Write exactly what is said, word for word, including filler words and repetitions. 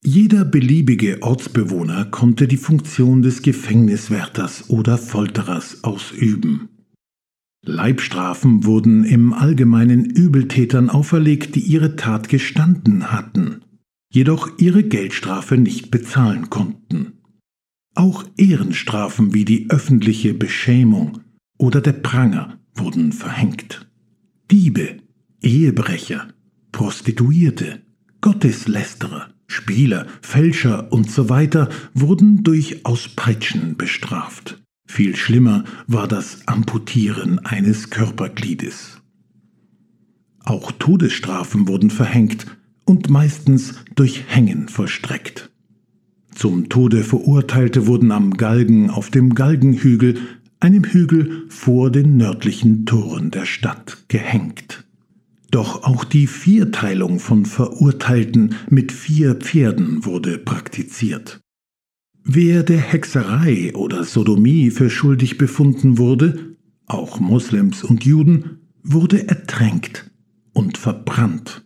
Jeder beliebige Ortsbewohner konnte die Funktion des Gefängniswärters oder Folterers ausüben. Leibstrafen wurden im Allgemeinen Übeltätern auferlegt, die ihre Tat gestanden hatten, jedoch ihre Geldstrafe nicht bezahlen konnten. Auch Ehrenstrafen wie die öffentliche Beschämung oder der Pranger wurden verhängt. Diebe, Ehebrecher, Prostituierte, Gotteslästerer, Spieler, Fälscher usw. wurden durch Auspeitschen bestraft. Viel schlimmer war das Amputieren eines Körpergliedes. Auch Todesstrafen wurden verhängt und meistens durch Hängen vollstreckt. Zum Tode Verurteilte wurden am Galgen auf dem Galgenhügel, einem Hügel vor den nördlichen Toren der Stadt, gehängt. Doch auch die Vierteilung von Verurteilten mit vier Pferden wurde praktiziert. Wer der Hexerei oder Sodomie für schuldig befunden wurde, auch Moslems und Juden, wurde ertränkt und verbrannt.